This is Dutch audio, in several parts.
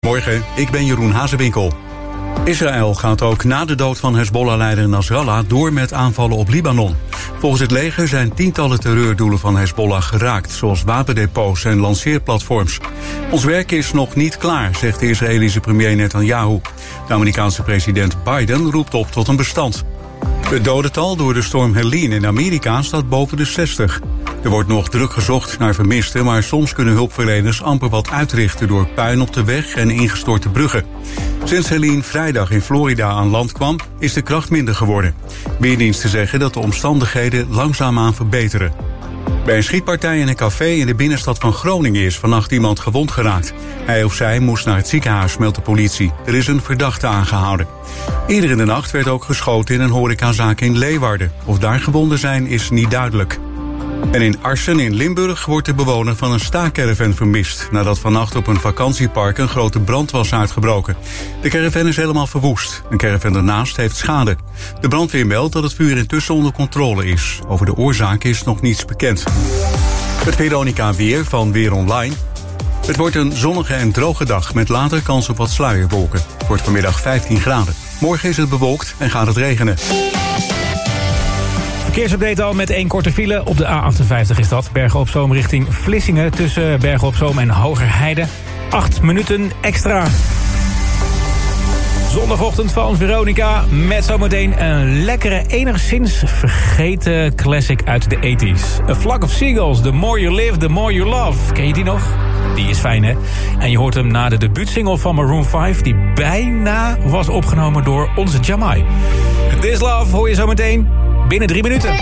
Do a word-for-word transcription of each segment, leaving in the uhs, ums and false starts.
Morgen, ik ben Jeroen Hazewinkel. Israël gaat ook na de dood van Hezbollah-leider Nasrallah door met aanvallen op Libanon. Volgens het leger zijn tientallen terreurdoelen van Hezbollah geraakt, zoals wapendepots en lanceerplatforms. Ons werk is nog niet klaar, zegt de Israëlische premier Netanyahu. De Amerikaanse president Biden roept op tot een bestand. Het dodental door de storm Helene in Amerika staat boven de zestig. Er wordt nog druk gezocht naar vermisten, maar soms kunnen hulpverleners amper wat uitrichten door puin op de weg en ingestorte bruggen. Sinds Helene vrijdag in Florida aan land kwam, is de kracht minder geworden. Weerdiensten zeggen dat de omstandigheden langzaamaan verbeteren. Bij een schietpartij in een café in de binnenstad van Groningen is vannacht iemand gewond geraakt. Hij of zij moest naar het ziekenhuis, meldt de politie. Er is een verdachte aangehouden. Eerder in de nacht werd ook geschoten in een horecazaak in Leeuwarden. Of daar gewonden zijn is niet duidelijk. En in Arsen in Limburg wordt de bewoner van een staakerven vermist, nadat vannacht op een vakantiepark een grote brand was uitgebroken. De caravan is helemaal verwoest. Een caravan ernaast heeft schade. De brandweer meldt dat het vuur intussen onder controle is. Over de oorzaak is nog niets bekend. Het Veronica weer van Weer Online. Het wordt een zonnige en droge dag met later kans op wat sluierwolken. Het wordt vanmiddag vijftien graden. Morgen is het bewolkt en gaat het regenen. Verkeersupdate al met één korte file. Op de A achtenvijftig is dat. Bergen op Zoom richting Vlissingen. Tussen Bergen op Zoom en Hogerheide. Acht minuten extra. Zondagochtend van Veronica. Met zometeen een lekkere, enigszins vergeten classic uit de tachtig. A Flock of Seagulls. The more you live, the more you love. Ken je die nog? Die is fijn, hè? En je hoort hem na de debuutsingle van Maroon vijf... die bijna was opgenomen door onze Jamai. This Love hoor je zometeen binnen drie minuten.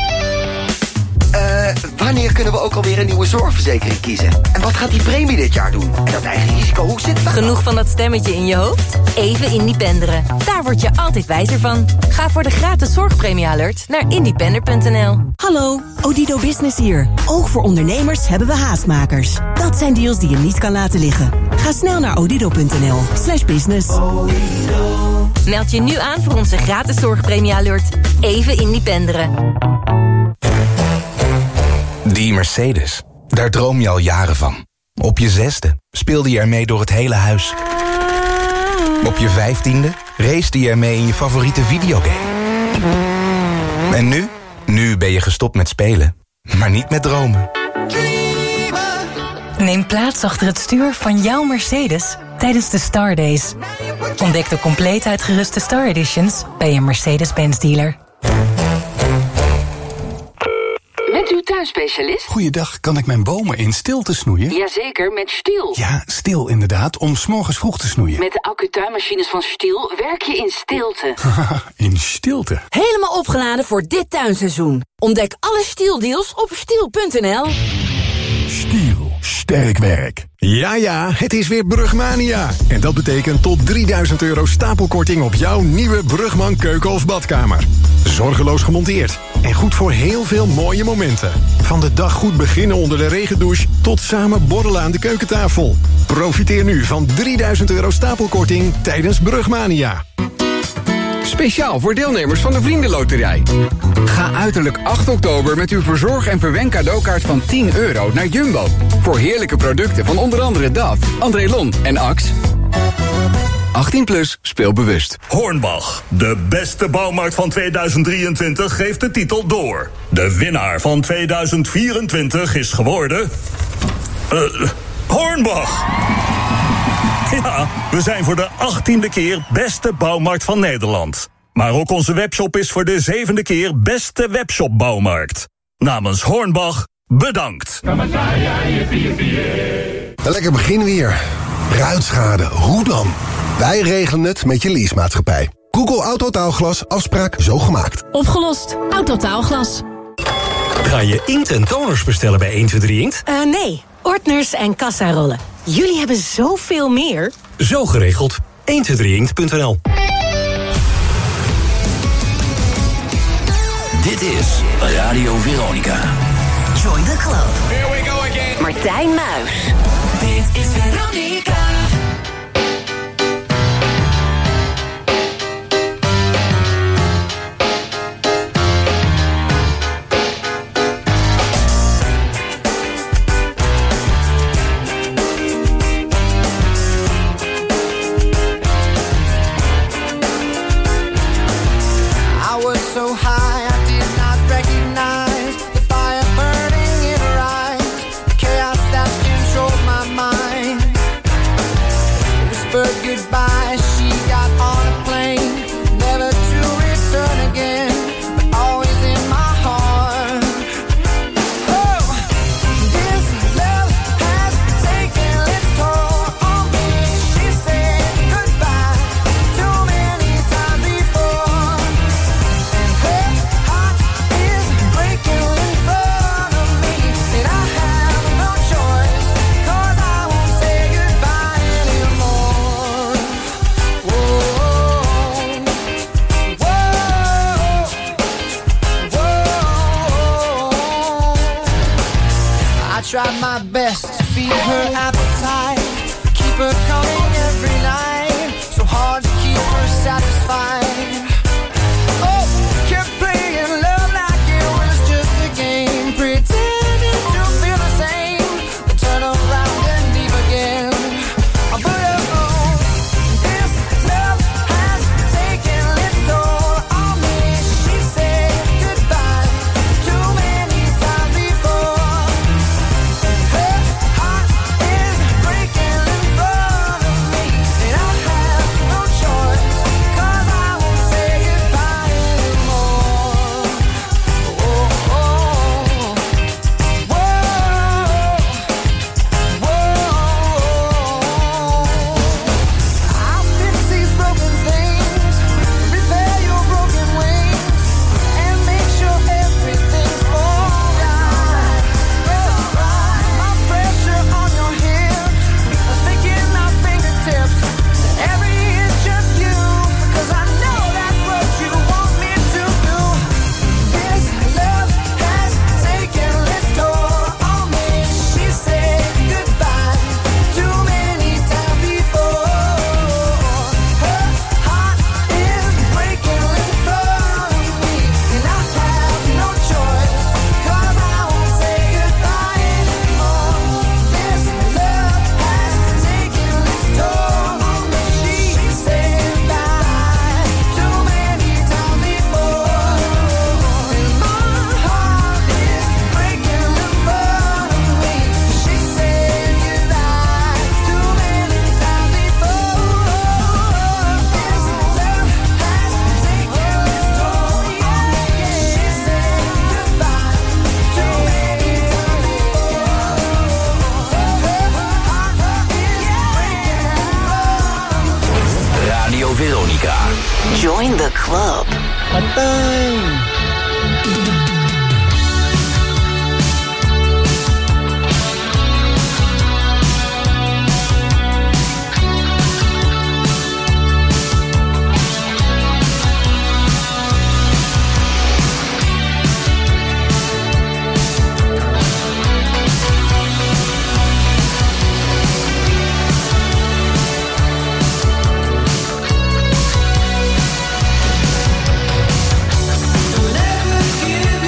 Uh, wanneer kunnen we ook alweer een nieuwe zorgverzekering kiezen? En wat gaat die premie dit jaar doen? En dat eigen risico, hoe zit dat? Genoeg van dat stemmetje in je hoofd? Even Independeren. Daar word je altijd wijzer van. Ga voor de gratis zorgpremie-alert naar independer punt n l. Hallo, Odido Business hier. Ook voor ondernemers hebben we haastmakers. Dat zijn deals die je niet kan laten liggen. Ga snel naar odido punt n l slash business. Meld je nu aan voor onze gratis zorgpremie-alert. Even Independeren. Die Mercedes, daar droom je al jaren van. Op je zesde speelde je ermee door het hele huis. Op je vijftiende racete je ermee in je favoriete videogame. En nu? Nu ben je gestopt met spelen, maar niet met dromen. Neem plaats achter het stuur van jouw Mercedes tijdens de Star Days. Ontdek de compleet uitgeruste Star Editions bij een Mercedes-Benz dealer. Met uw tuinspecialist? Goeiedag, kan ik mijn bomen in stilte snoeien? Jazeker, met Stihl. Ja, Stihl inderdaad, om 's morgens vroeg te snoeien. Met de accu-tuinmachines van Stihl werk je in stilte. In stilte? Helemaal opgeladen voor dit tuinseizoen. Ontdek alle Stihl-deals op stihl punt n l. Stihl, sterk werk. Ja, ja, het is weer Brugmania. En dat betekent tot drieduizend euro stapelkorting op jouw nieuwe Brugman keuken of badkamer. Zorgeloos gemonteerd. En goed voor heel veel mooie momenten. Van de dag goed beginnen onder de regendouche tot samen borrelen aan de keukentafel. Profiteer nu van drieduizend euro stapelkorting tijdens Brugmania. Speciaal voor deelnemers van de Vriendenloterij. Ga uiterlijk acht oktober met uw verzorg- en verwen cadeaukaart van tien euro naar Jumbo. Voor heerlijke producten van onder andere D A F, André Lon en Axe. achttien plus, speel bewust. Hornbach, de beste bouwmarkt van tweeduizend drieëntwintig, geeft de titel door. De winnaar van tweeduizend vierentwintig is geworden... Uh, Hornbach! Ja, we zijn voor de achttiende keer beste bouwmarkt van Nederland. Maar ook onze webshop is voor de zevende keer beste webshopbouwmarkt. Namens Hornbach, bedankt. Een lekker begin weer. Ruitschade, hoe dan? Wij regelen het met je leasemaatschappij. Google Autotaalglas, afspraak zo gemaakt. Opgelost, Autotaalglas. Ga je inkt en toners bestellen bij een twee drie Inkt? Uh, nee, ordners en kassarollen. Jullie hebben zoveel meer. Zo geregeld. een twee drie inkt punt n l. Dit is Radio Veronica. Join the club. Here we go again. Martijn Muis. Dit is Veronica. whispered goodbye. She got on a plane, never to return again, but always in my heart. Oh, this love has taken its toll on me. She said goodbye too many times before, and her heart is breaking in front of me, and I have no choice, 'cause I won't say goodbye anymore. Whoa, whoa, whoa. I tried my best to feed her appetite, keep her coming every night, so hard to keep her satisfied. Oh, kept playing love like it was just a game, pretending to feel the same, but turn around and leave again. But oh, this love has taken its toll on me. She said goodbye too many times before, and her heart is breaking in front of me, and I have no choice, 'cause I won't say goodbye anymore. Oh, oh, whoa, whoa. I'll fix these broken things, repair your broken wings, and make sure everything's alright. My pressure on your hips, I'm sticking my fingertips to every inch of you, 'cause I know that's what you want me to do. This love has taken its toll on me. She said goodbye too many times before. Her heart is breaking in front of me, and I have no choice, 'cause I won't say goodbye anymore. This love has taken its toll on me. She said goodbye too many times before, and my heart is breaking in front of me. She said goodbye too many times before. This love has taken its toll on me. She said goodbye too many times before. Her heart is breaking in front of me. Radio Veronica. Join the club. Never give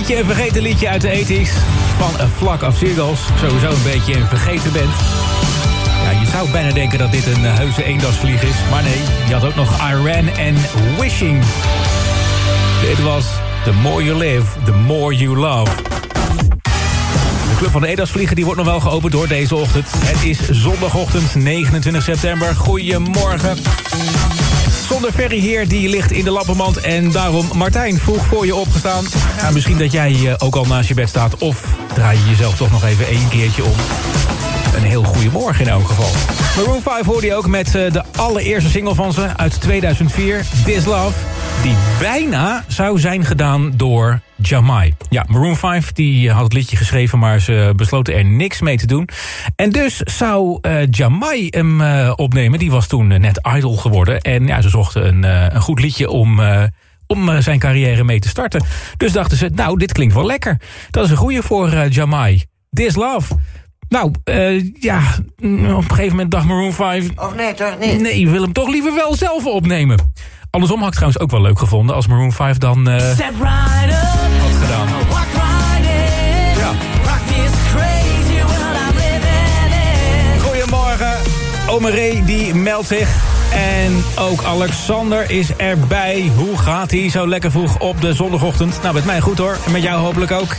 liedje, een vergeten liedje uit de tachtiger van A Flock of Seagulls. Sowieso een beetje een vergeten band. Ja, je zou bijna denken dat dit een heuse eendagsvlieg is. Maar nee, je had ook nog Iran en Wishing. Dit was The More You Live, The More You Love. De Club van de Eendagsvliegen die wordt nog wel geopend door deze ochtend. Het is zondagochtend negenentwintig september. Goedemorgen. Zonder Ferry hier, die ligt in de lappenmand. En daarom Martijn vroeg voor je opgestaan. Ja, misschien dat jij ook al naast je bed staat. Of draai je jezelf toch nog even één keertje om. Een heel goede morgen in elk geval. Maroon vijf hoorde je ook met de allereerste single van ze uit tweeduizend vier, This Love. Die bijna zou zijn gedaan door Jamai. Ja, Maroon vijf die had het liedje geschreven, maar ze besloten er niks mee te doen. En dus zou uh, Jamai hem uh, opnemen. Die was toen uh, net idol geworden. En ja, ze zochten een, uh, een goed liedje om... Uh, om uh, zijn carrière mee te starten. Dus dachten ze, nou, dit klinkt wel lekker. Dat is een goeie voor uh, Jamai. This Love. Nou, uh, ja, op een gegeven moment dacht Maroon vijf... Of nee, toch niet? Nee, je wil hem toch liever wel zelf opnemen. Andersom had ik trouwens ook wel leuk gevonden... als Maroon vijf dan uh, had gedaan. Ja. Goedemorgen. Ome Ray, die meldt zich. En ook Alexander is erbij. Hoe gaat hij zo lekker vroeg op de zondagochtend? Nou, met mij goed hoor. En met jou hopelijk ook.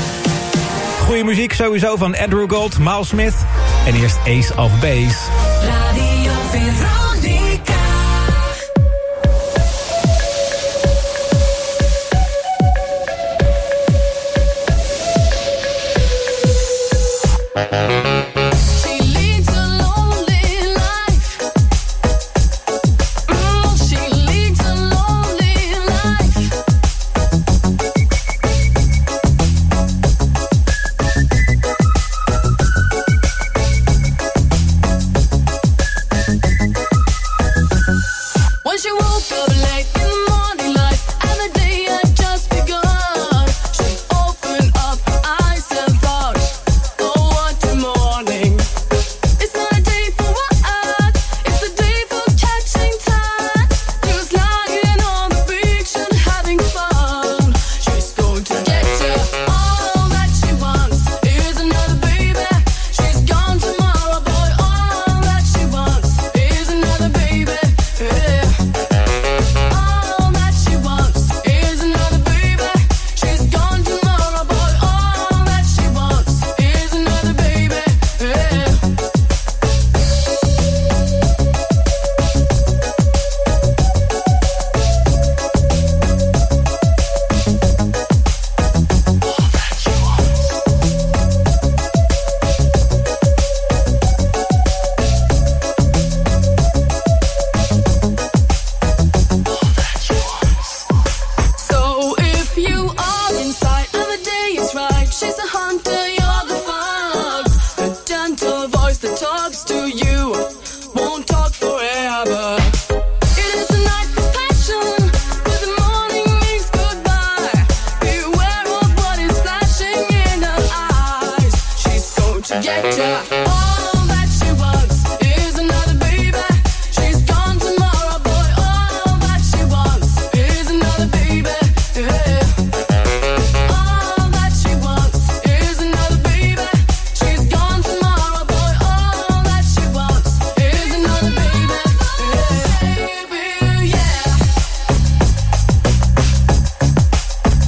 Goeie muziek sowieso van Andrew Gold, Miles Smith. En eerst Ace of Base. Radio Veronica.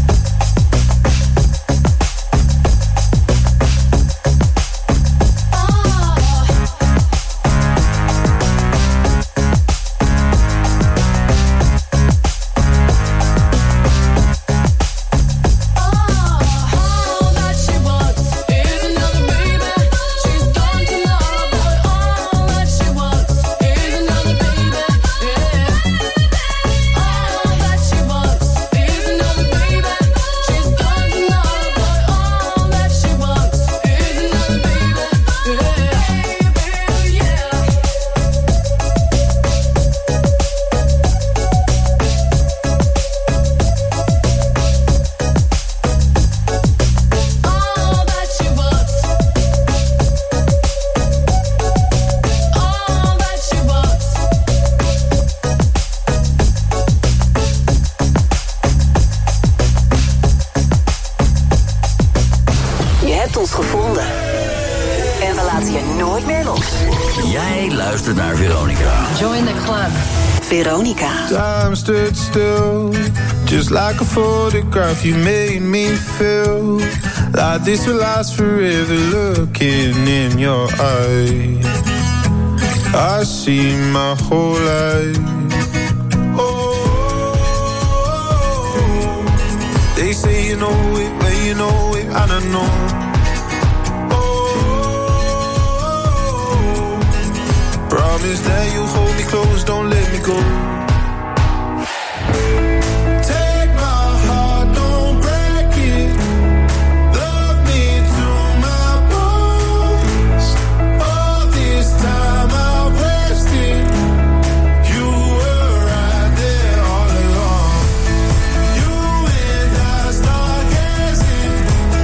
Oh luistert naar Veronica. Join the club. Veronica. Time stood still, just like a photograph. You made me feel like this will last forever. Looking in your eyes, I see my whole life. Oh, they say you know it, but you know it, I don't know. Promise that you'll hold me close, don't let me go. Take my heart, don't break it. Love me to my bones. All this time I wasted. You were right there all along. You and I start gazing,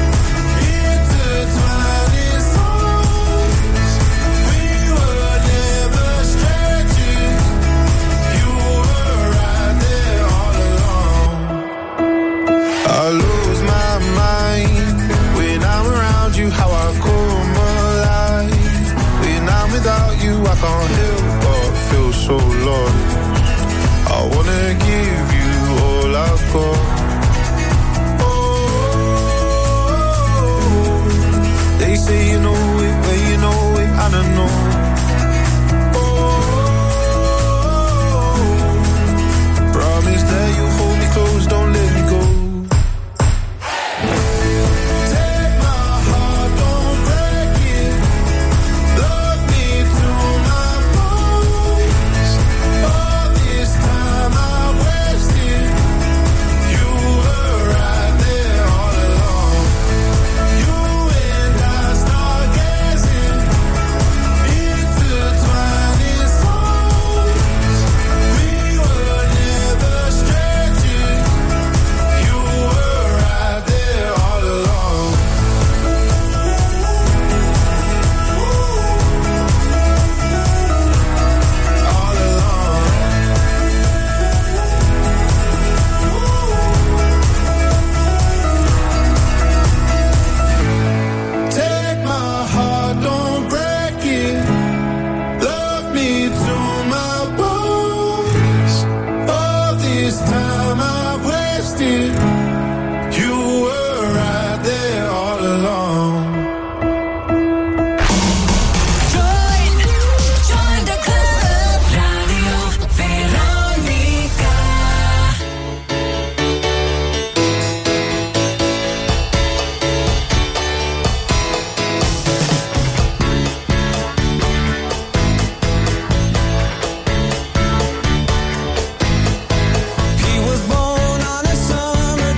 intertwining souls. We were never strangers. You were right there all along. I lose my mind when I'm around you. How I come alive when I'm without you. I can't help but feel so lost. I wanna give you all I've got. Oh, they say you know it, but you know it, I don't know. Promise that you'll hold me close, don't let me go. Take my heart, don't break it. Love me to my bones. All this time I wasted. You were right there all along. You and I start gazing, intertwining souls. We were never strangers. You were right there all along. All along. Take my heart, don't break it. Love me to my bones. All this time I wasted. You were right there all along. Join, join the club. Radio Veronica. He was born on a summer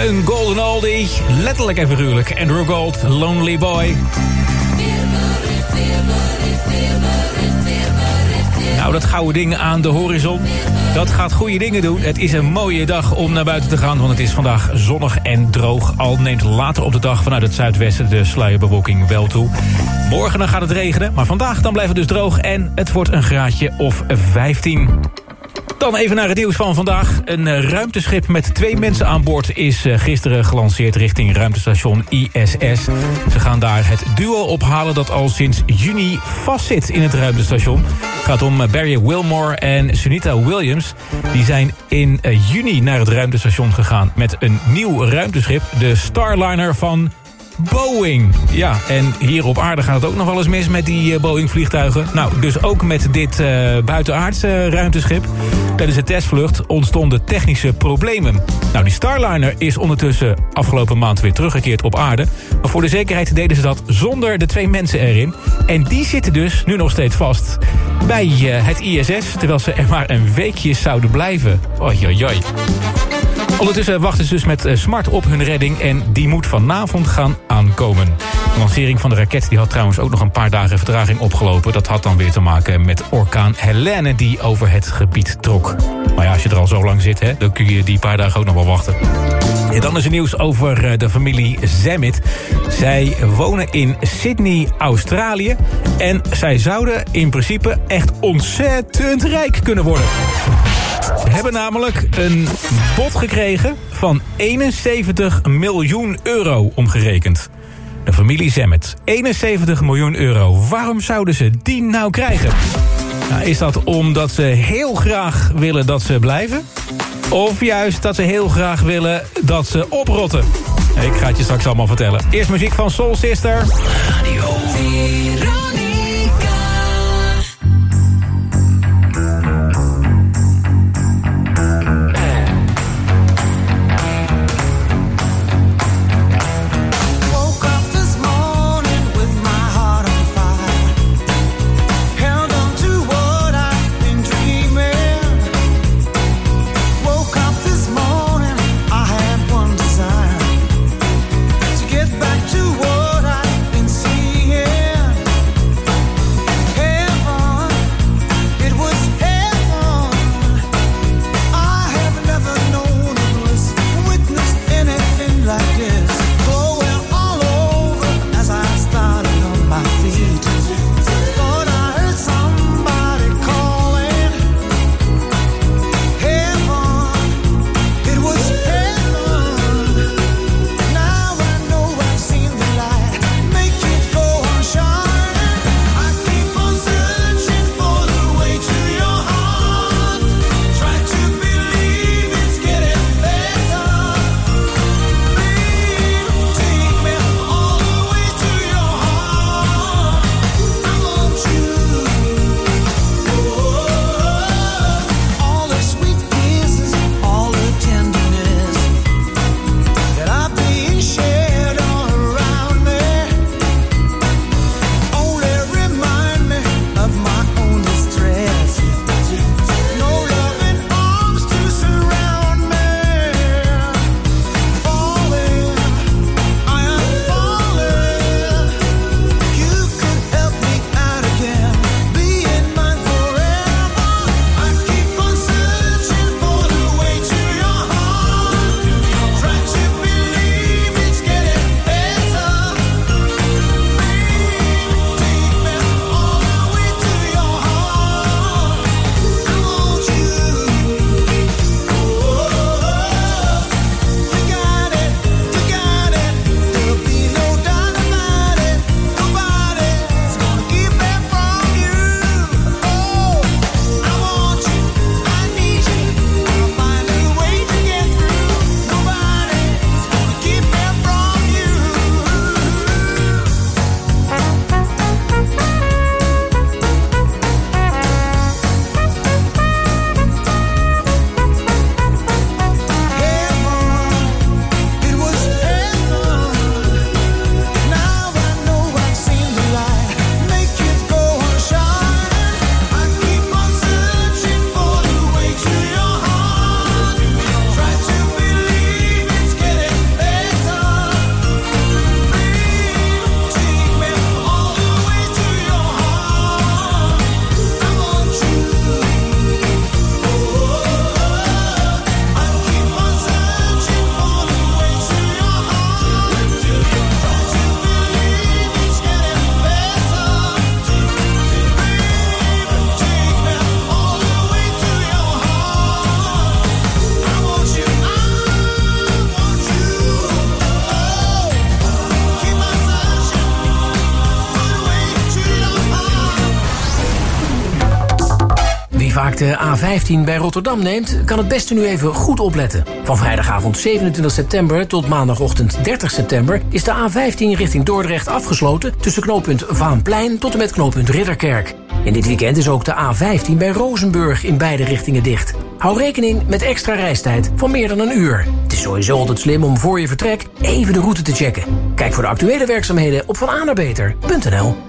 een golden oldie. Letterlijk en figuurlijk. Andrew Gold, Lonely Boy. Nou, dat gouden ding aan de horizon, dat gaat goede dingen doen. Het is een mooie dag om naar buiten te gaan, want het is vandaag zonnig en droog. Al neemt later op de dag vanuit het zuidwesten de sluierbewolking wel toe. Morgen dan gaat het regenen, maar vandaag dan blijft het dus droog en het wordt een graadje of vijftien. Dan even naar het nieuws van vandaag. Een uh, ruimteschip met twee mensen aan boord is uh, gisteren gelanceerd richting ruimtestation I S S. Ze gaan daar het duo ophalen dat al sinds juni vastzit in het ruimtestation. Het gaat om uh, Barry Wilmore en Sunita Williams. Die zijn in uh, juni naar het ruimtestation gegaan met een nieuw ruimteschip, de Starliner van Boeing. Ja, en hier op aarde gaat het ook nog wel eens mis met die uh, Boeing-vliegtuigen. Nou, dus ook met dit uh, buitenaardse uh, ruimteschip. Tijdens de testvlucht ontstonden technische problemen. Nou, die Starliner is ondertussen afgelopen maand weer teruggekeerd op aarde. Maar voor de zekerheid deden ze dat zonder de twee mensen erin. En die zitten dus nu nog steeds vast bij uh, het I S S, terwijl ze er maar een weekje zouden blijven. Oei, oei, oei. Ondertussen wachten ze dus met smart op hun redding en die moet vanavond gaan aankomen. De lancering van de raket die had trouwens ook nog een paar dagen vertraging opgelopen. Dat had dan weer te maken met orkaan Helene die over het gebied trok. Maar ja, als je er al zo lang zit, hè, dan kun je die paar dagen ook nog wel wachten. En dan is er nieuws over de familie Zammit. Zij wonen in Sydney, Australië. En zij zouden in principe echt ontzettend rijk kunnen worden. Ze hebben namelijk een bod gekregen van eenenzeventig miljoen euro omgerekend. De familie Zammit. eenenzeventig miljoen euro. Waarom zouden ze die nou krijgen? Nou, is dat omdat ze heel graag willen dat ze blijven? Of juist dat ze heel graag willen dat ze oprotten? Ik ga het je straks allemaal vertellen. Eerst muziek van Soul Sister. Radio Get back to what I've been seeing. vaak de A vijftien bij Rotterdam neemt, kan het beste nu even goed opletten. Van vrijdagavond zevenentwintig september tot maandagochtend dertig september... is de A vijftien richting Dordrecht afgesloten tussen knooppunt Vaanplein tot en met knooppunt Ridderkerk. In dit weekend is ook de A vijftien bij Rozenburg in beide richtingen dicht. Hou rekening met extra reistijd van meer dan een uur. Het is sowieso altijd slim om voor je vertrek even de route te checken. Kijk voor de actuele werkzaamheden op vananabeter punt n l.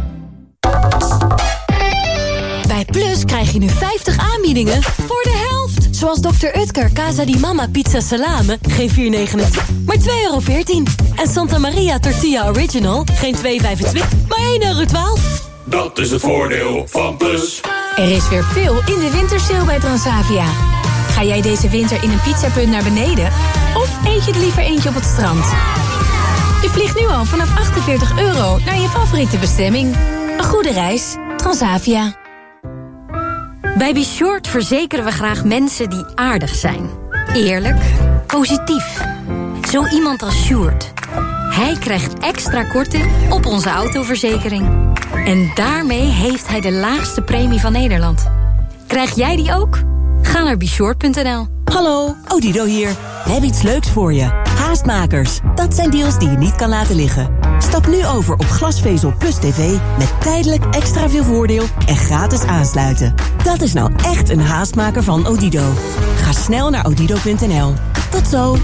Bij Plus krijg je nu vijftig aanbiedingen voor de helft. Zoals dokter Utker Casa di Mama Pizza Salame, geen vier negenentwintig, maar twee euro veertien. En Santa Maria Tortilla Original, geen twee vijfentwintig, maar één euro twaalf. Dat is het voordeel van Plus. Er is weer veel in de wintersale bij Transavia. Ga jij deze winter in een pizzapunt naar beneden? Of eet je er liever eentje op het strand? Je vliegt nu al vanaf achtenveertig euro naar je favoriete bestemming. Een goede reis, Transavia. Bij Be Short verzekeren we graag mensen die aardig zijn. Eerlijk, positief. Zo iemand als Sjoerd. Hij krijgt extra korting op onze autoverzekering. En daarmee heeft hij de laagste premie van Nederland. Krijg jij die ook? Ga naar be short punt n l. Hallo, Odido hier. We hebben iets leuks voor je. Haastmakers, dat zijn deals die je niet kan laten liggen. Stap nu over op Glasvezel Plus T V met tijdelijk extra veel voordeel en gratis aansluiten. Dat is nou echt een haastmaker van Odido. Ga snel naar odido punt n l. Tot zo.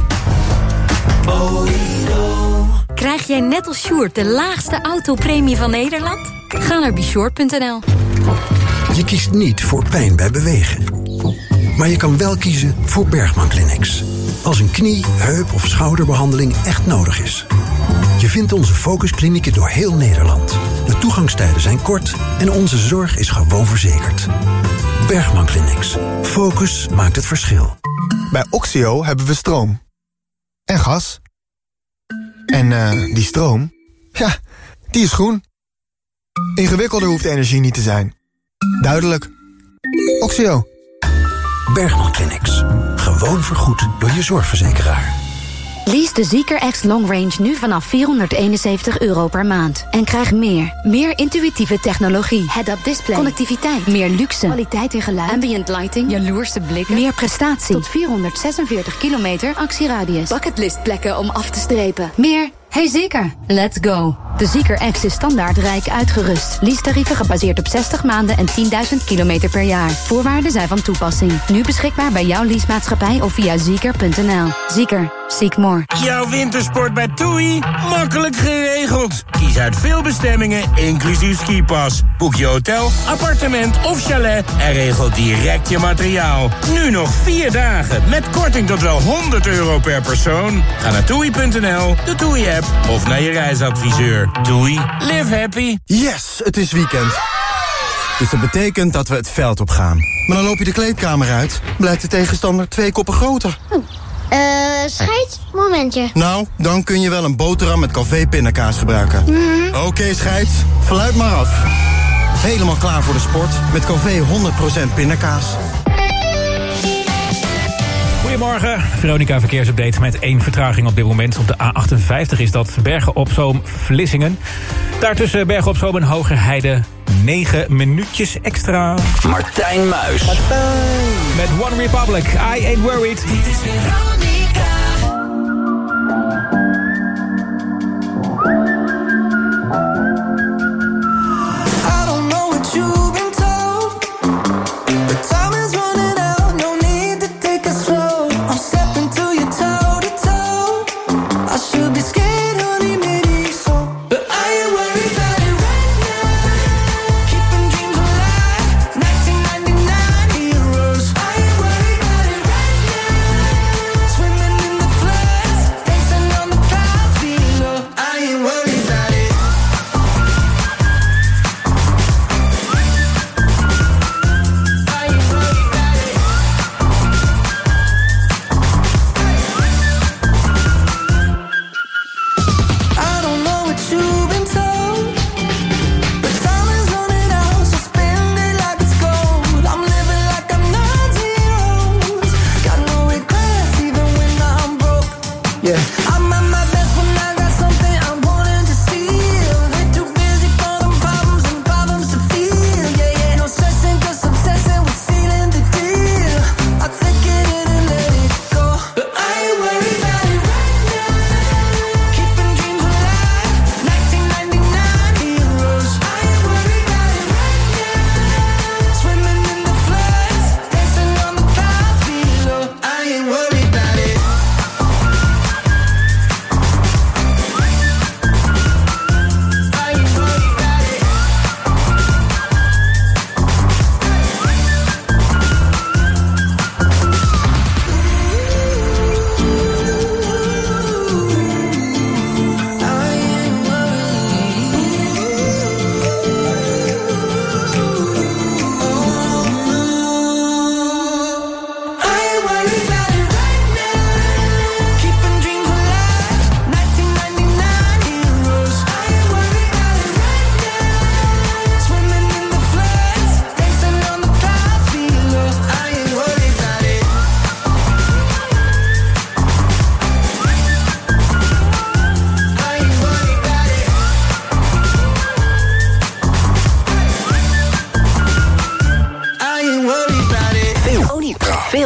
Krijg jij net als Sjoerd de laagste autopremie van Nederland? Ga naar be short punt n l. Je kiest niet voor pijn bij bewegen. Maar je kan wel kiezen voor Bergman Clinics. Als een knie, heup of schouderbehandeling echt nodig is. Je vindt onze focusklinieken door heel Nederland. De toegangstijden zijn kort en onze zorg is gewoon verzekerd. Bergman Clinics. Focus maakt het verschil. Bij Oxio hebben we stroom. En gas. En uh, die stroom, ja, die is groen. Ingewikkelder hoeft de energie niet te zijn. Duidelijk. Oxio. Bergman Clinics. Gewoon vergoed door je zorgverzekeraar. Lease de Zeekr X Long Range nu vanaf vierhonderdeenenzeventig euro per maand. En krijg meer. Meer intuïtieve technologie. Head-up display. Connectiviteit. Meer luxe. Kwaliteit in geluid. Ambient lighting. Jaloerse blikken. Meer prestatie. Tot vierhonderdzesenveertig kilometer actieradius. Bucketlist plekken om af te strepen. Meer. Hey Zeker, let's go. De Zeekr X is standaard rijk uitgerust. Leasetarieven gebaseerd op zestig maanden en tienduizend kilometer per jaar. Voorwaarden zijn van toepassing. Nu beschikbaar bij jouw leasemaatschappij of via zeker punt n l. Zeker, seek more. Jouw wintersport bij TUI? Makkelijk geregeld. Kies uit veel bestemmingen, inclusief skipas. Boek je hotel, appartement of chalet en regel direct je materiaal. Nu nog vier dagen met korting tot wel honderd euro per persoon. Ga naar toei punt n l, de TUI-app of naar je reisadviseur. TUI, live happy. Yes, het is weekend. Dus dat betekent dat we het veld op gaan. Maar dan loop je de kleedkamer uit, blijkt de tegenstander twee koppen groter. Eh, uh, scheids, momentje. Nou, dan kun je wel een boterham met Calvé pindakaas gebruiken. Mm. Oké, okay, scheids, fluit maar af. Helemaal klaar voor de sport met Calvé honderd procent pindakaas. Goedemorgen, Veronica verkeersupdate met één vertraging op dit moment. Op de A achtenvijftig is dat Bergen op Zoom Vlissingen. Daartussen Bergen op Zoom en Hogerheide negen minuutjes extra. Martijn Muis. Martijn. Met One Republic, I Ain't Worried. Dit is Veronica. I don't know what you've been told, but time is running out, no need to take it slow. I'm stepping to you toe to toe. I should be scared, honey, maybe so, but I ain't worried about it right now. Keeping dreams alive, nineteen ninety-nine heroes. I ain't worried about it right now. Swimming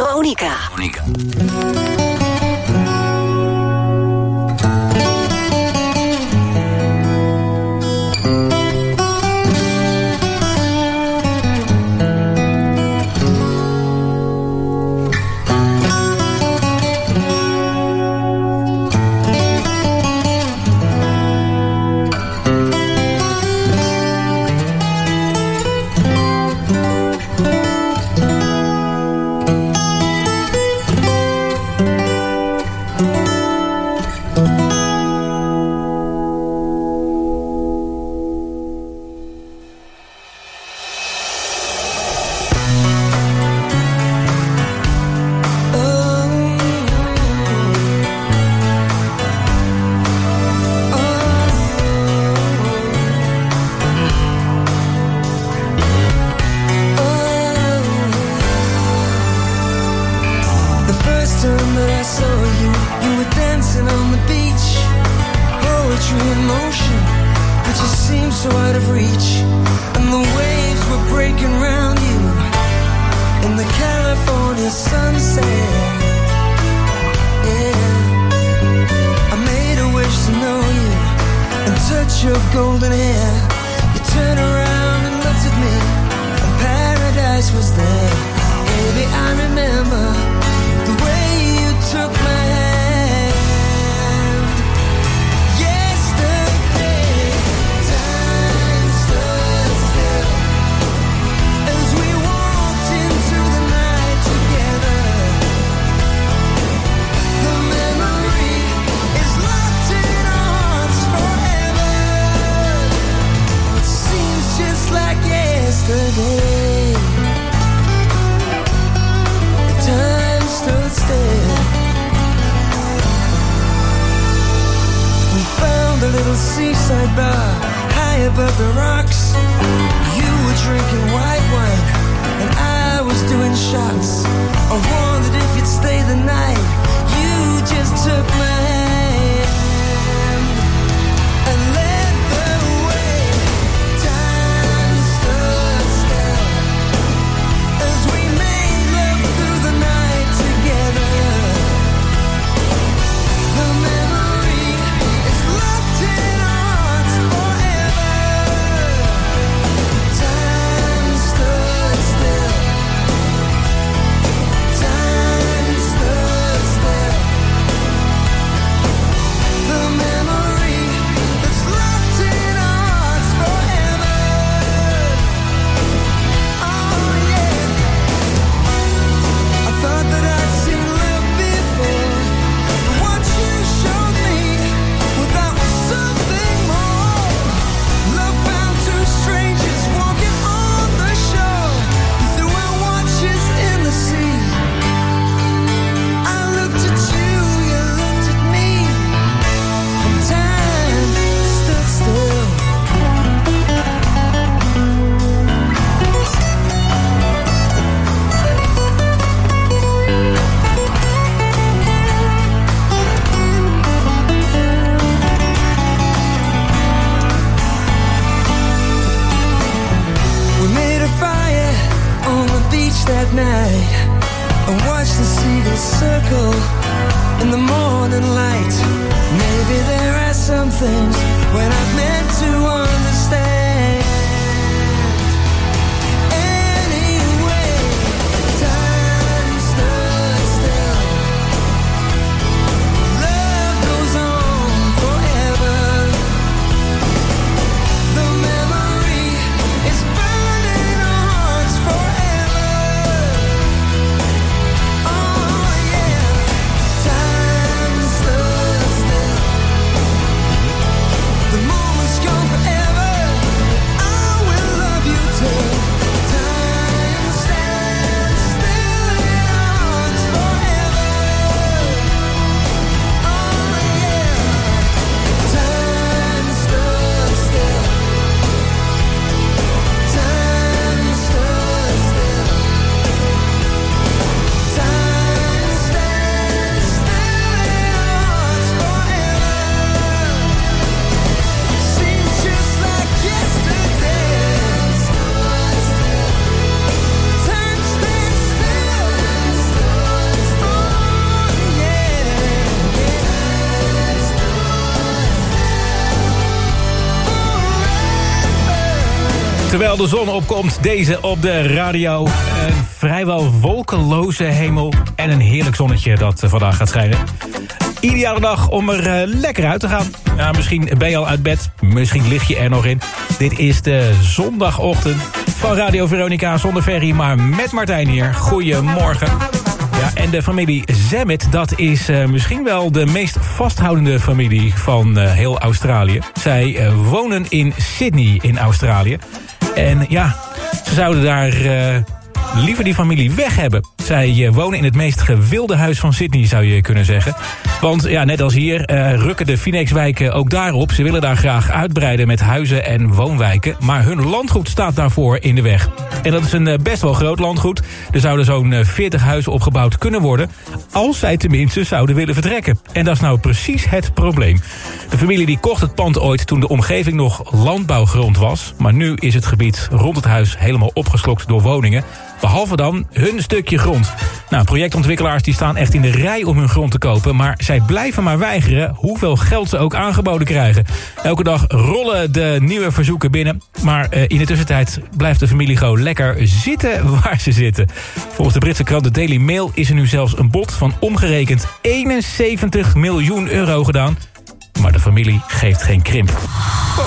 Veronica. Veronica. The moment's gone forever. Terwijl de zon opkomt, deze op de radio. Een vrijwel wolkenloze hemel en een heerlijk zonnetje dat vandaag gaat schijnen. Ideale dag om er uh, lekker uit te gaan. Ja, misschien ben je al uit bed, misschien lig je er nog in. Dit is de zondagochtend van Radio Veronica zonder Ferry, maar met Martijn hier. Goedemorgen. Ja, en de familie Zemmet, dat is uh, misschien wel de meest vasthoudende familie van uh, heel Australië. Zij uh, wonen in Sydney in Australië. En ja, ze zouden daar uh, liever die familie weg hebben. Zij uh, wonen in het meest gewilde huis van Sydney, zou je kunnen zeggen. Want ja, net als hier uh, rukken de Phoenixwijken ook daarop. Ze willen daar graag uitbreiden met huizen en woonwijken. Maar hun landgoed staat daarvoor in de weg. En dat is een uh, best wel groot landgoed. Er zouden zo'n uh, veertig huizen opgebouwd kunnen worden, als zij tenminste zouden willen vertrekken. En dat is nou precies het probleem. De familie die kocht het pand ooit toen de omgeving nog landbouwgrond was. Maar nu is het gebied rond het huis helemaal opgeslokt door woningen. Behalve dan hun stukje grond. Nou, projectontwikkelaars die staan echt in de rij om hun grond te kopen. Maar zij blijven maar weigeren hoeveel geld ze ook aangeboden krijgen. Elke dag rollen de nieuwe verzoeken binnen. Maar uh, in de tussentijd blijft de familie gewoon lekker zitten waar ze zitten. Volgens de Britse krant The Daily Mail is er nu zelfs een bod van omgerekend eenenzeventig miljoen euro gedaan. Maar de familie geeft geen krimp. Wow.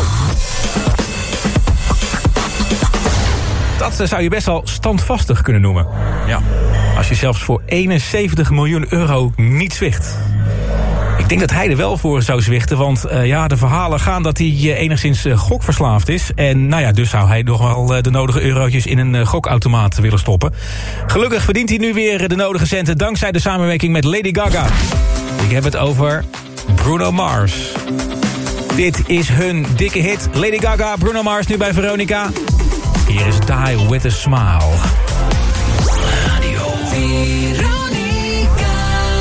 Dat zou je best wel standvastig kunnen noemen. Ja, als je zelfs voor eenenzeventig miljoen euro niet zwicht. Ik denk dat hij er wel voor zou zwichten, want uh, ja, de verhalen gaan dat hij uh, enigszins uh, gokverslaafd is. En nou ja, dus zou hij nog wel uh, de nodige eurotjes in een uh, gokautomaat willen stoppen. Gelukkig verdient hij nu weer de nodige centen dankzij de samenwerking met Lady Gaga. Ik heb het over Bruno Mars. Dit is hun dikke hit. Lady Gaga, Bruno Mars nu bij Veronica. Hier is Die With A Smile. Radio Veronica.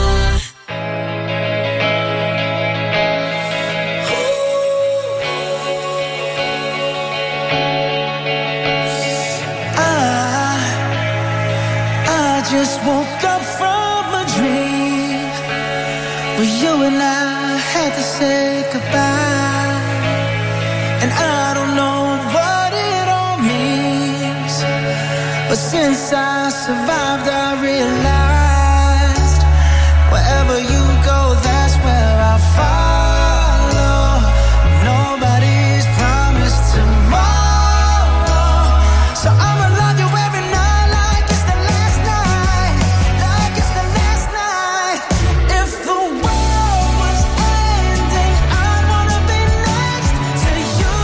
I, I just woke up from a dream where you and I had to say goodbye. And I don't know what it all means, but since I survived I realized wherever you go, that's where I'll follow. Nobody's promised tomorrow, so I'ma love you every night like it's the last night, like it's the last night. If the world was ending, I'd wanna be next to you.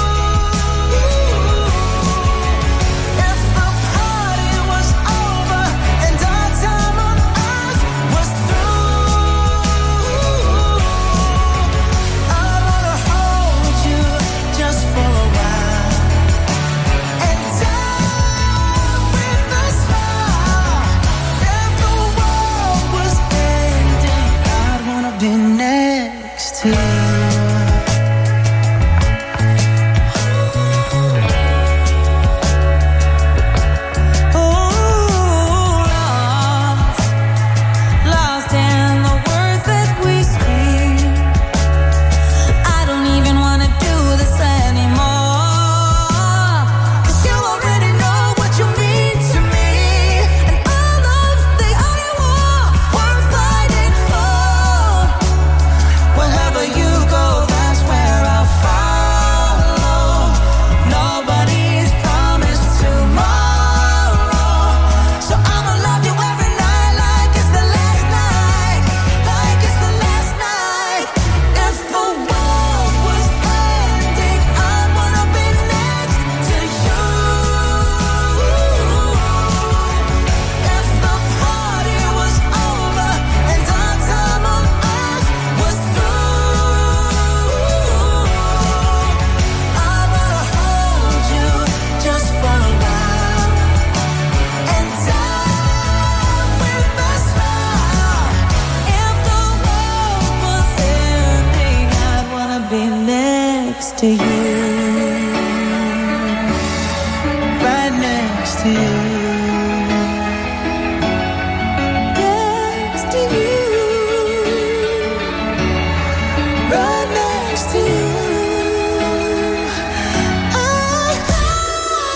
If the party was over and our time on earth was through, I wanna hold you just for a while and die with a smile. If the world was ending, I'd wanna be next to you. Lost in the words that we speak. I don't even wanna do this anymore, 'cause you already know what you mean to me, and all of the only war worth fighting for. Wherever you go, that's where I'll follow. Nobody's promised tomorrow, so I'ma love you every night like it's the last night, like it's the last night. If the world was ending, I'd wanna be next to you. If the party was over and our time on earth was through, I wanna hold you just for a while and die with a smile. If the world was ending, I'd wanna be next to you, right next to you, next to you, right next to you. I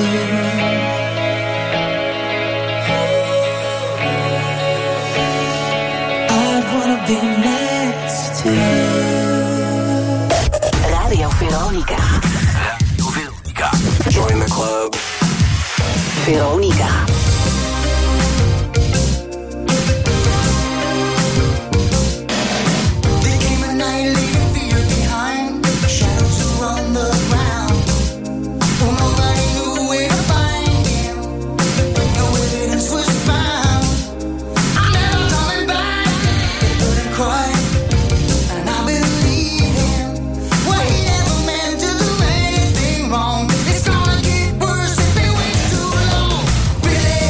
I'd wanna be next to you. Radio Veronica. Radio Veronica. Join the club. Veronica. There came a night leaving fear behind. Shadows around the ground. Oh, nobody knew where to find him. No evidence was found. I'm never coming back. But I cried, and I believe him. Well, he never meant to do anything wrong. It's gonna get worse if they wait too long. Really?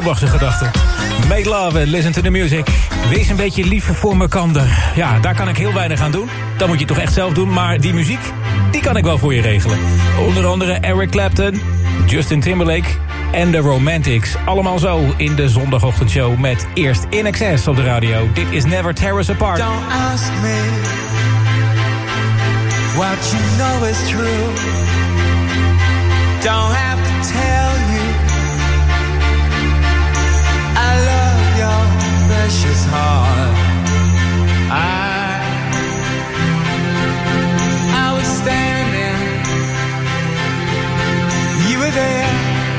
Holbachse gedachten. Make love and listen to the music. Wees een beetje lief voor mekander. Ja, daar kan ik heel weinig aan doen. Dat moet je toch echt zelf doen. Maar die muziek, die kan ik wel voor je regelen. Onder andere Eric Clapton, Justin Timberlake en The Romantics. Allemaal zo in de zondagochtendshow met eerst In Excess op de radio. Dit is Never Tear Us Apart. Don't ask me what you know is true. Don't have to tell you I love your precious heart. I I was standing, you were there.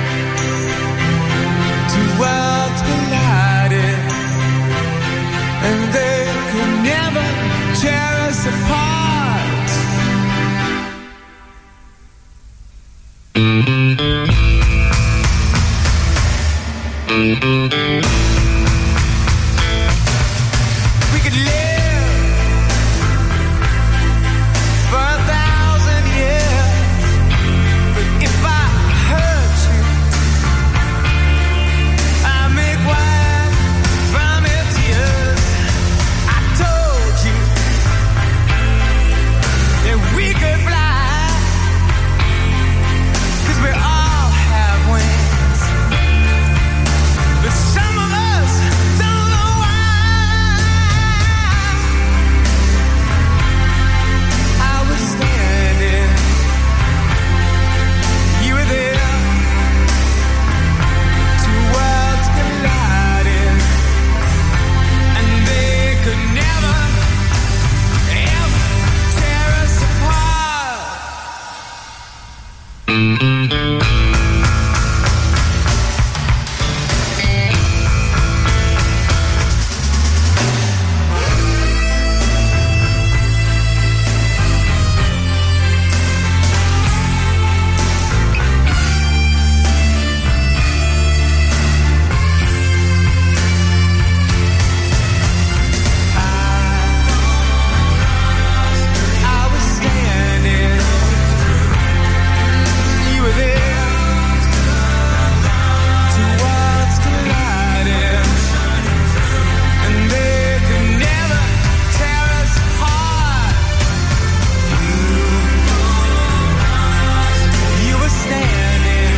Two worlds collided, and they could never tear us apart. We could live for a thousand years, but if I hurt you, I make wine from your tears. I told you that we could fly, 'cause we all have wings, but some of us don't know why. I was standing, you were there. Two worlds colliding, and they could never, ever tear us apart. I was standing, you were there. Two worlds colliding, and they could never tear us apart. You were standing,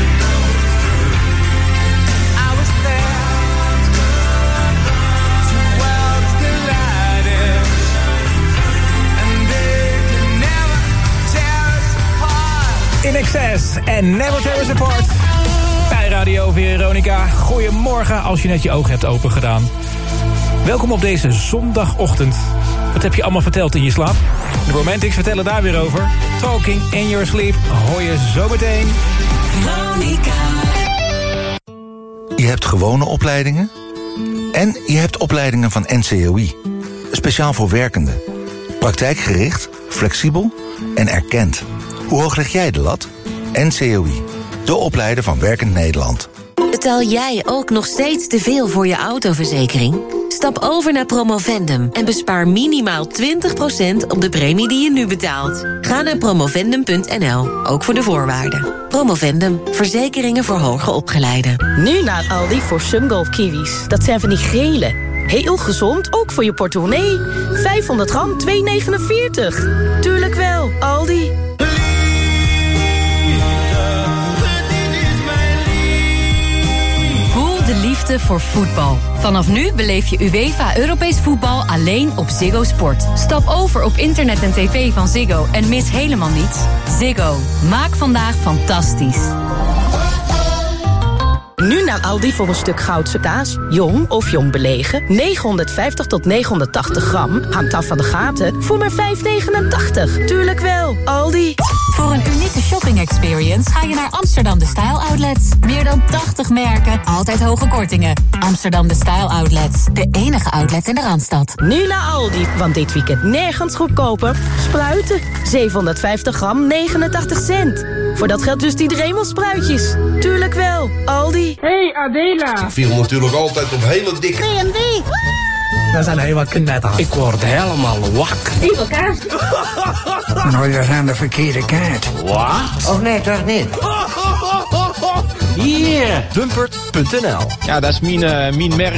I was there. Two worlds colliding, and they could never tear us apart. In Excess en Never Tear Us Apart. Bij Radio Veronica. Goedemorgen als je net je ogen hebt opengedaan. Welkom op deze zondagochtend. Wat heb je allemaal verteld in je slaap? De Romantics vertellen daar weer over. Talking in Your Sleep hoor je zometeen. Veronica. Je hebt gewone opleidingen en je hebt opleidingen van N C O I. Speciaal voor werkenden. Praktijkgericht, flexibel en erkend. Hoe hoog leg jij de lat? N C O I, de opleider van Werkend Nederland. Betaal jij ook nog steeds te veel voor je autoverzekering? Stap over naar Promovendum en bespaar minimaal twintig procent op de premie die je nu betaalt. Ga naar promovendum punt n l, ook voor de voorwaarden. Promovendum, verzekeringen voor hoger opgeleiden. Nu naar Aldi voor Sungolf kiwis. Dat zijn van die gele. Heel gezond, ook voor je portemonnee. vijfhonderd gram, twee negenenveertig. Tuurlijk wel, Aldi. Voel de liefde voor voetbal. Vanaf nu beleef je UEFA Europees voetbal alleen op Ziggo Sport. Stap over op internet en tv van Ziggo en mis helemaal niets. Ziggo. Maak vandaag fantastisch. Nu naar Aldi voor een stuk Goudse kaas. Jong of jong belegen. negenhonderdvijftig tot negenhonderdtachtig gram. Hangt af van de gaten. Voor maar vijf negenentachtig. Tuurlijk wel, Aldi. Voor een unieke shopping experience ga je naar Amsterdam de Style Outlets. Meer dan tachtig merken, altijd hoge kortingen. Amsterdam de Style Outlets. De enige outlet in de Randstad. Nu naar Aldi, want dit weekend nergens goedkoper. Spruiten, zevenhonderdvijftig gram, negenentachtig cent. Voor dat geldt dus iedereen wel spruitjes. Tuurlijk wel, Aldi. Hey Adela. Ik viel natuurlijk altijd op hele dikke... B en W. We zijn helemaal knetter. Ik word helemaal wakker. Even kaas. Nou, dat is aan de verkeerde kaart. Wat? Of nee, toch niet? Yeah. Dumpert punt n l. Ja, dat is mijn, uh, mijn merk.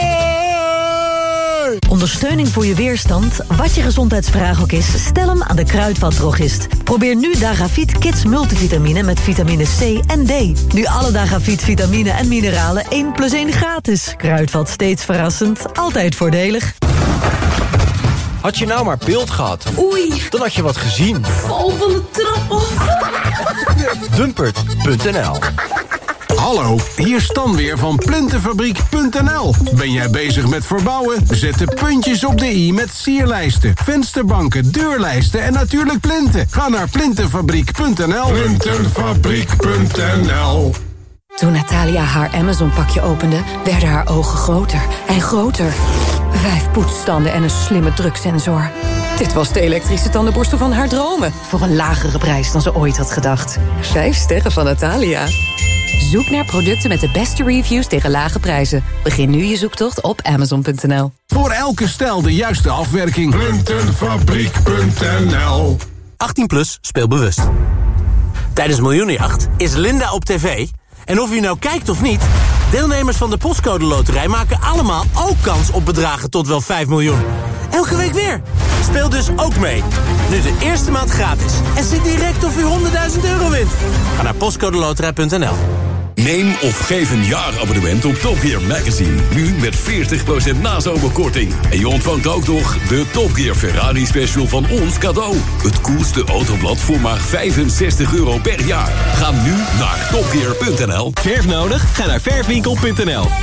Ondersteuning voor je weerstand, wat je gezondheidsvraag ook is, stel hem aan de Kruidvatdrogist. Probeer nu Dagavit Kids Multivitamine met vitamine C en D. Nu alle Dagavit vitamine en mineralen één plus één gratis. Kruidvat, steeds verrassend, altijd voordelig. Had je nou maar beeld gehad? Oei. Dan had je wat gezien. Val van de trap af. Dumpert punt n l. Hallo, hier Stan weer van Plintenfabriek punt n l. Ben jij bezig met verbouwen? Zet de puntjes op de i met sierlijsten, vensterbanken, deurlijsten en natuurlijk plinten. Ga naar Plintenfabriek punt n l. Plintenfabriek punt n l. Toen Natalia haar Amazon-pakje opende, werden haar ogen groter en groter. Vijf poetsstanden en een slimme druksensor. Dit was de elektrische tandenborstel van haar dromen. Voor een lagere prijs dan ze ooit had gedacht. Vijf sterren van Natalia. Zoek naar producten met de beste reviews tegen lage prijzen. Begin nu je zoektocht op amazon punt n l. Voor elke stijl de juiste afwerking. Plintenfabriek punt n l. achttien plus, speel bewust. Tijdens Miljoenenjacht is Linda op tv. En of u nou kijkt of niet, deelnemers van de Postcode Loterij maken allemaal ook kans op bedragen tot wel vijf miljoen. Elke week weer. Speel dus ook mee. Nu de eerste maand gratis. En zie direct of u honderdduizend euro wint. Ga naar postcode loterij punt n l. Neem of geef een jaarabonnement op Top Gear Magazine. Nu met veertig procent nazomerkorting. En je ontvangt ook nog de Top Gear Ferrari Special van ons cadeau. Het coolste autoblad voor maar vijfenzestig euro per jaar. Ga nu naar topgear punt n l. Verf nodig? Ga naar verfwinkel punt n l.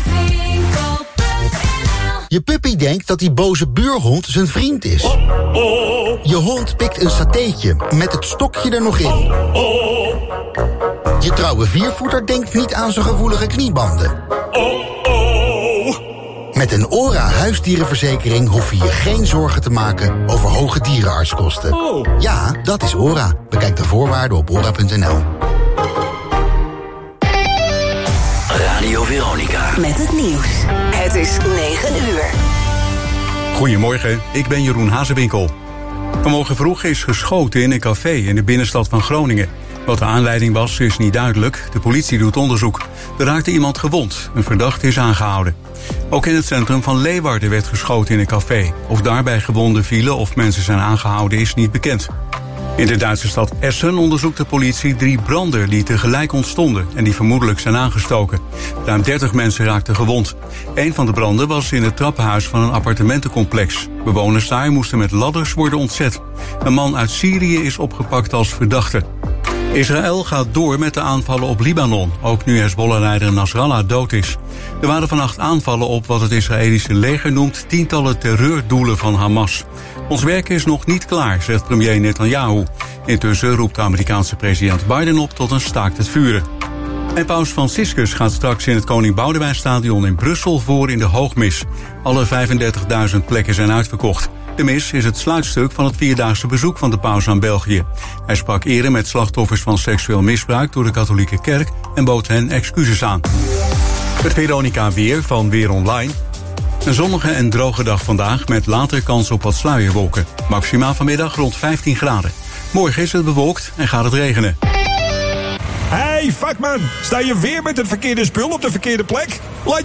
Je puppy denkt dat die boze buurhond zijn vriend is. Je hond pikt een satéetje met het stokje er nog in. Je trouwe viervoeter denkt niet aan zijn gevoelige kniebanden. Met een ORA huisdierenverzekering hoef je je geen zorgen te maken over hoge dierenartskosten. Ja, dat is ORA. Bekijk de voorwaarden op ora punt n l. Radio Veronica. Met het nieuws. Het is negen uur. Goedemorgen, ik ben Jeroen Hazewinkel. Vanmorgen vroeg is geschoten in een café in de binnenstad van Groningen. Wat de aanleiding was, is niet duidelijk. De politie doet onderzoek. Er raakte iemand gewond. Een verdachte is aangehouden. Ook in het centrum van Leeuwarden werd geschoten in een café. Of daarbij gewonden vielen of mensen zijn aangehouden is niet bekend. In de Duitse stad Essen onderzoekt de politie drie branden die tegelijk ontstonden en die vermoedelijk zijn aangestoken. Ruim dertig mensen raakten gewond. Een van de branden was in het trappenhuis van een appartementencomplex. Bewoners daar moesten met ladders worden ontzet. Een man uit Syrië is opgepakt als verdachte. Israël gaat door met de aanvallen op Libanon, ook nu Hezbollah-leider Nasrallah dood is. Er waren vannacht aanvallen op wat het Israëlische leger noemt tientallen terreurdoelen van Hamas. Ons werk is nog niet klaar, zegt premier Netanyahu. Intussen roept de Amerikaanse president Biden op tot een staakt het vuren. En paus Franciscus gaat straks in het Koning Boudewijnstadion in Brussel voor in de hoogmis. Alle vijfendertigduizend plekken zijn uitverkocht. De mis is het sluitstuk van het vierdaagse bezoek van de paus aan België. Hij sprak eerder met slachtoffers van seksueel misbruik door de katholieke kerk en bood hen excuses aan. Het Veronica weer van Weer Online. Een zonnige en droge dag vandaag met later kans op wat sluierwolken. Maximaal vanmiddag rond vijftien graden. Morgen is het bewolkt en gaat het regenen. Hey, vakman, sta je weer met het verkeerde spul op de verkeerde plek? Laat